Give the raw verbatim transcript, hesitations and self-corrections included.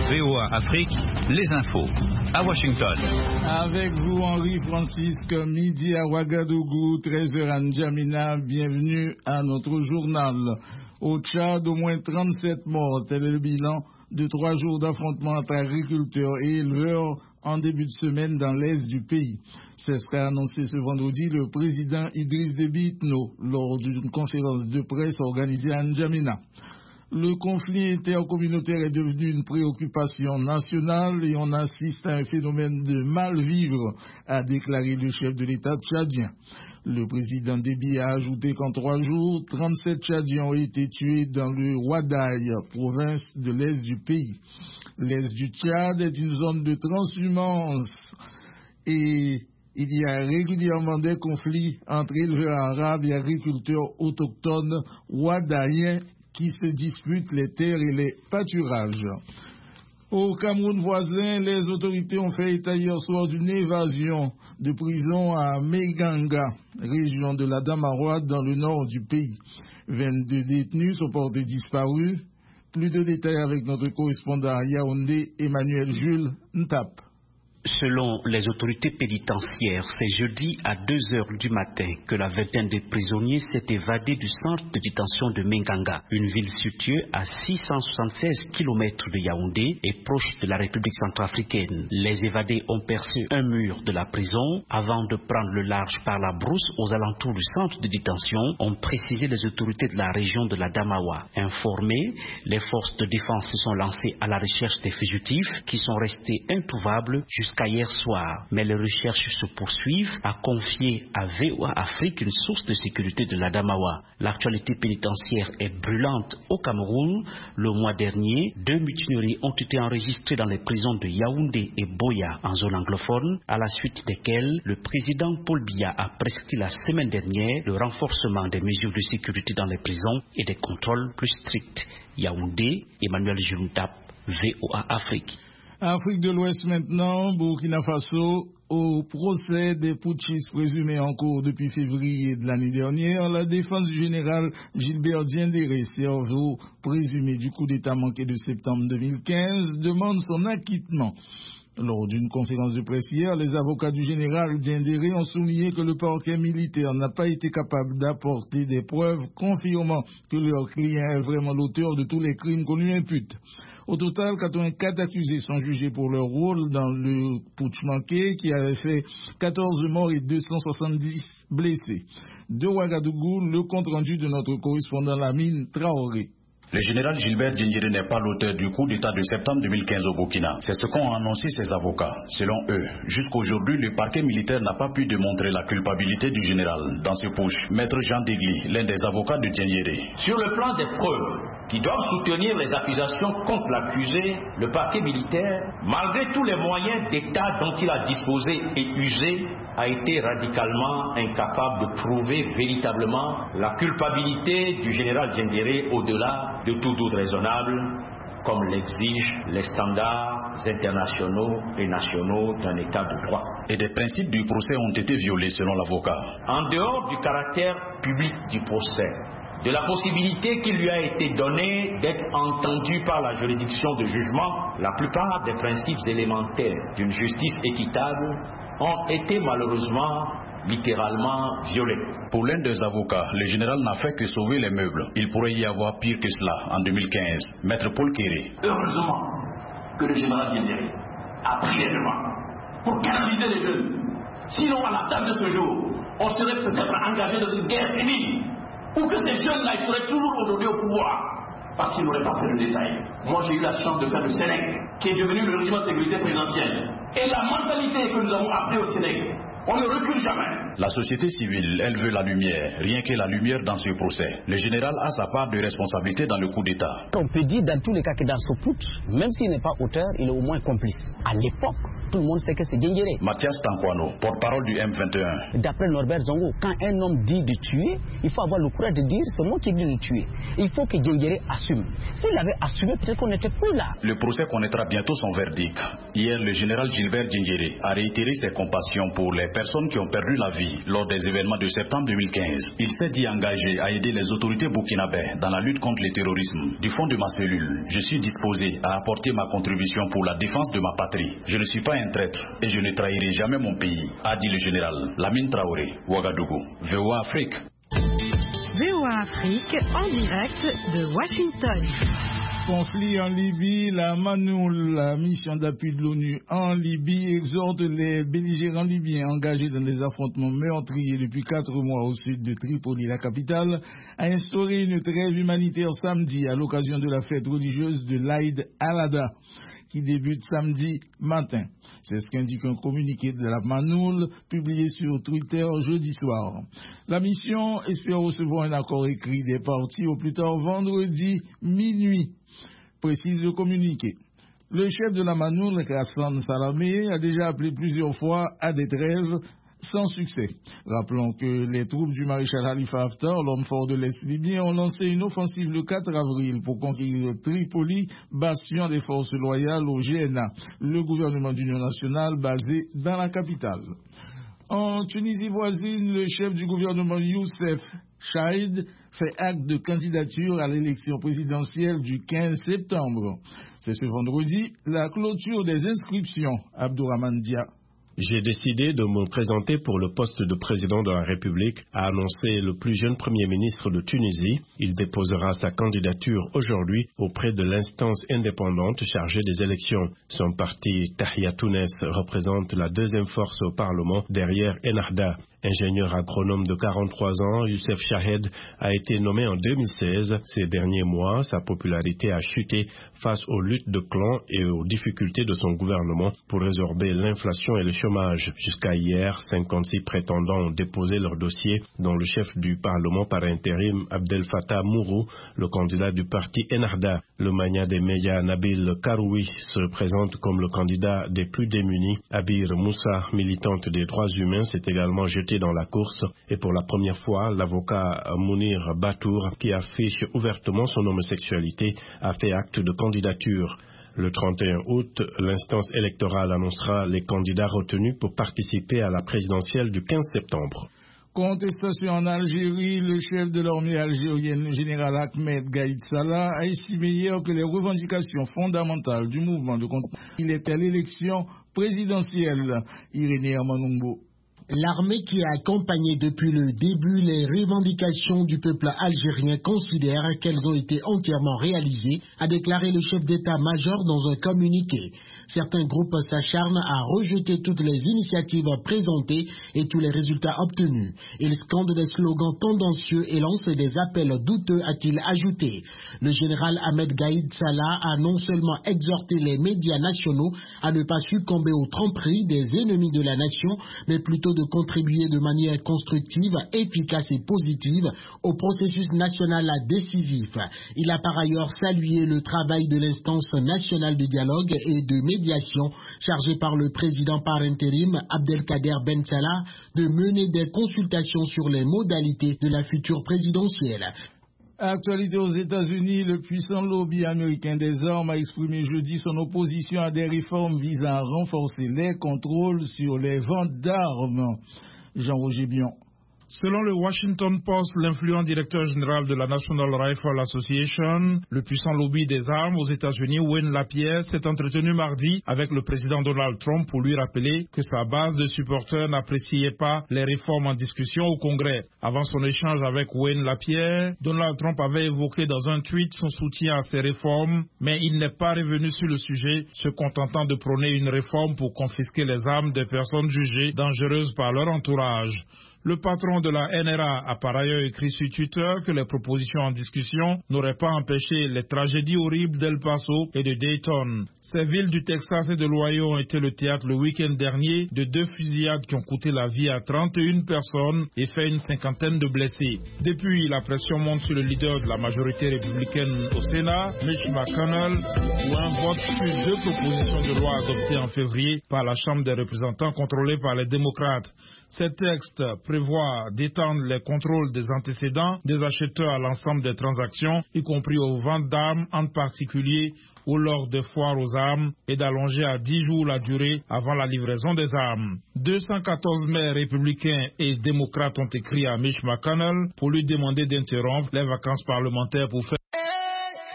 V O A Afrique, les infos. À Washington. Avec vous, Henri-Francisque, midi à Ouagadougou, treize heures à N'Djamena. Bienvenue à notre journal. Au Tchad, au moins trente-sept morts. Tel est le bilan de trois jours d'affrontements entre agriculteurs et éleveurs en début de semaine dans l'est du pays. C'est ce qu'a annoncé ce vendredi le président Idriss Déby Itno lors d'une conférence de presse organisée à N'Djamena. Le conflit intercommunautaire est devenu une préoccupation nationale et on assiste à un phénomène de mal-vivre, a déclaré le chef de l'État tchadien. Le président Déby a ajouté qu'en trois jours, trente-sept Tchadiens ont été tués dans le Ouadaï, province de l'est du pays. L'est du Tchad est une zone de transhumance et il y a régulièrement des conflits entre éleveurs arabes et agriculteurs autochtones ouadaïens qui se disputent les terres et les pâturages. Au Cameroun voisin, les autorités ont fait état hier soir d'une évasion de prison à Meganga, région de la Damaroua, dans le nord du pays. vingt-deux détenus sont portés disparus. Plus de détails avec notre correspondant à Yaoundé, Emmanuel Jules Ntap. Selon les autorités pénitentiaires, c'est jeudi à deux heures du matin que la vingtaine de prisonniers s'est évadée du centre de détention de Menganga, une ville située à six cent soixante-seize kilomètres de Yaoundé et proche de la République centrafricaine. Les évadés ont percé un mur de la prison avant de prendre le large par la brousse aux alentours du centre de détention, ont précisé les autorités de la région de la Damawa. Informées, les forces de défense se sont lancées à la recherche des fugitifs qui sont restés introuvables jusqu'à Jusqu'à hier soir, mais les recherches se poursuivent, a confié à V O A Afrique une source de sécurité de la Damawa. L'actualité pénitentiaire est brûlante au Cameroun. Le mois dernier, deux mutineries ont été enregistrées dans les prisons de Yaoundé et Boya en zone anglophone, à la suite desquelles le président Paul Biya a prescrit la semaine dernière le renforcement des mesures de sécurité dans les prisons et des contrôles plus stricts. Yaoundé, Emmanuel Juntap, V O A Afrique. Afrique de l'Ouest maintenant, Burkina Faso, au procès des putschistes présumés en cours depuis février de l'année dernière, la défense du général Gilbert Diendéré, cerveau présumé du coup d'État manqué de septembre deux mille quinze, demande son acquittement. Lors d'une conférence de presse hier, les avocats du général Diendéré ont souligné que le parquet militaire n'a pas été capable d'apporter des preuves confirmant que leur client est vraiment l'auteur de tous les crimes qu'on lui impute. Au total, quatre-vingt-quatre accusés sont jugés pour leur rôle dans le putsch manqué qui avait fait quatorze morts et deux cent soixante-dix blessés. De Ouagadougou, le compte-rendu de notre correspondant Lamine Traoré. Le général Gilbert Diendéré n'est pas l'auteur du coup d'État de septembre deux mille quinze au Burkina. C'est ce qu'ont annoncé ses avocats. Selon eux, jusqu'aujourd'hui, le parquet militaire n'a pas pu démontrer la culpabilité du général dans ce putsch. Maître Jean Degli, l'un des avocats de Diendéré. Sur le plan des preuves qui doivent soutenir les accusations contre l'accusé, le parquet militaire, malgré tous les moyens d'État dont il a disposé et usé, a été radicalement incapable de prouver véritablement la culpabilité du général Diendéré au-delà de tout doute raisonnable, comme l'exigent les standards internationaux et nationaux d'un État de droit. Et des principes du procès ont été violés selon l'avocat. En dehors du caractère public du procès, de la possibilité qui lui a été donnée d'être entendu par la juridiction de jugement, la plupart des principes élémentaires d'une justice équitable ont été malheureusement littéralement violés. Pour l'un des avocats, le général n'a fait que sauver les meubles. Il pourrait y avoir pire que cela en deux mille quinze. Maître Paul Kéré. Heureusement que le général Diendéré a pris les devants pour canaliser les jeunes. Sinon, à la date de ce jour, on serait peut-être engagé dans une guerre civile, ou que ces jeunes-là ils seraient toujours aujourd'hui au pouvoir, parce qu'ils n'auraient pas fait le détail. Moi, j'ai eu la chance de faire le Sénègue, qui est devenu le régiment de sécurité présidentielle. Et la mentalité que nous avons appris au Sénègue, on ne recule jamais. La société civile, elle veut la lumière, rien que la lumière dans ce procès. Le général a sa part de responsabilité dans le coup d'État. On peut dire dans tous les cas que dans ce putsch, même s'il n'est pas auteur, il est au moins complice. À l'époque, tout le monde sait que c'est Djendjere. Mathias Tankwano, porte-parole du M vingt et un. D'après Norbert Zongo, quand un homme dit de tuer, il faut avoir le courage de dire c'est moi qui dis de tuer. Il faut que Djendjere assume. S'il avait assumé, peut-être qu'on n'était plus là. Le procès connaîtra bientôt son verdict. Hier, le général Gilbert Djendjere a réitéré ses compassions pour les personnes qui ont perdu la vie lors des événements de septembre deux mille quinze. Il s'est dit engagé à aider les autorités burkinabè dans la lutte contre le terrorisme. Du fond de ma cellule, je suis disposé à apporter ma contribution pour la défense de ma patrie. Je ne suis pas un traître et je ne trahirai jamais mon pays, a dit le général Lamine Traoré, Ouagadougou. V O A Afrique. V O A Afrique en direct de Washington. Conflit en Libye, la Manoul, la mission d'appui de l'ONU en Libye, exhorte les belligérants libyens engagés dans des affrontements meurtriers depuis quatre mois au sud de Tripoli, la capitale, à instaurer une trêve humanitaire samedi à l'occasion de la fête religieuse de l'Aïd al-Adha, qui débute samedi matin. C'est ce qu'indique un communiqué de la Manoul publié sur Twitter jeudi soir. La mission espère recevoir un accord écrit des parties au plus tard vendredi minuit, précise le communiqué. Le chef de la Manoul, Ghassan Salamé, a déjà appelé plusieurs fois à des trêves sans succès. Rappelons que les troupes du maréchal Khalifa Haftar, l'homme fort de l'Est libyen, ont lancé une offensive le quatre avril pour conquérir Tripoli, bastion des forces loyales au G N A, le gouvernement d'union nationale basé dans la capitale. En Tunisie voisine, le chef du gouvernement Youssef Chaïd fait acte de candidature à l'élection présidentielle du quinze septembre. C'est ce vendredi la clôture des inscriptions. Abdourahmane Dia. J'ai décidé de me présenter pour le poste de président de la République, a annoncé le plus jeune Premier ministre de Tunisie. Il déposera sa candidature aujourd'hui auprès de l'instance indépendante chargée des élections. Son parti Tahiyatounes représente la deuxième force au Parlement derrière Ennahda. Ingénieur agronome de quarante-trois ans, Youssef Chahed a été nommé en deux mille seize. Ces derniers mois, sa popularité a chuté face aux luttes de clans et aux difficultés de son gouvernement pour résorber l'inflation et le chômage. Jusqu'à hier, cinquante-six prétendants ont déposé leur dossier, dont le chef du Parlement par intérim, Abdel Fattah Mourou, le candidat du parti Ennahda. Le mania des médias Nabil Karoui se présente comme le candidat des plus démunis. Abir Moussa, militante des droits humains, s'est également jeté dans la course, et pour la première fois, l'avocat Mounir Batour, qui affiche ouvertement son homosexualité, a fait acte de candidature. Le trente et un août, l'instance électorale annoncera les candidats retenus pour participer à la présidentielle du quinze septembre. Contestation en Algérie, le chef de l'armée algérienne, le général Ahmed Gaïd Salah, a estimé hier que les revendications fondamentales du mouvement de contre il était à l'élection présidentielle. Irénée Amanumbo. L'armée qui a accompagné depuis le début les revendications du peuple algérien considère qu'elles ont été entièrement réalisées, a déclaré le chef d'état-major dans un communiqué. Certains groupes s'acharnent à rejeter toutes les initiatives présentées et tous les résultats obtenus. Ils scandent des slogans tendancieux et lancent des appels douteux, a-t-il ajouté. Le général Ahmed Gaïd Salah a non seulement exhorté les médias nationaux à ne pas succomber aux tromperies des ennemis de la nation, mais plutôt de contribuer de manière constructive, efficace et positive au processus national décisif. Il a par ailleurs salué le travail de l'instance nationale de dialogue et de médiation chargée par le président par intérim Abdelkader Ben Salah de mener des consultations sur les modalités de la future présidentielle. Actualité aux États-Unis, le puissant lobby américain des armes a exprimé jeudi son opposition à des réformes visant à renforcer les contrôles sur les ventes d'armes. Jean-Roger Bion. Selon le Washington Post, l'influent directeur général de la National Rifle Association, le puissant lobby des armes aux États-Unis, Wayne Lapierre, s'est entretenu mardi avec le président Donald Trump pour lui rappeler que sa base de supporters n'appréciait pas les réformes en discussion au Congrès. Avant son échange avec Wayne Lapierre, Donald Trump avait évoqué dans un tweet son soutien à ces réformes, mais il n'est pas revenu sur le sujet, se contentant de prôner une réforme pour confisquer les armes des personnes jugées dangereuses par leur entourage. Le patron de la N R A a par ailleurs écrit sur Twitter que les propositions en discussion n'auraient pas empêché les tragédies horribles d'El Paso et de Dayton. Ces villes du Texas et de l'Ohio ont été le théâtre le week-end dernier de deux fusillades qui ont coûté la vie à trente et une personnes et fait une cinquantaine de blessés. Depuis, la pression monte sur le leader de la majorité républicaine au Sénat, Mitch McConnell, pour un vote sur deux propositions de loi adoptées en février par la Chambre des représentants contrôlée par les démocrates. Ces textes prévoient d'étendre les contrôles des antécédents des acheteurs à l'ensemble des transactions, y compris aux ventes d'armes, en particulier ou lors de foires aux armes, et d'allonger à dix jours la durée avant la livraison des armes. deux cent quatorze maires républicains et démocrates ont écrit à Mitch McConnell pour lui demander d'interrompre les vacances parlementaires pour faire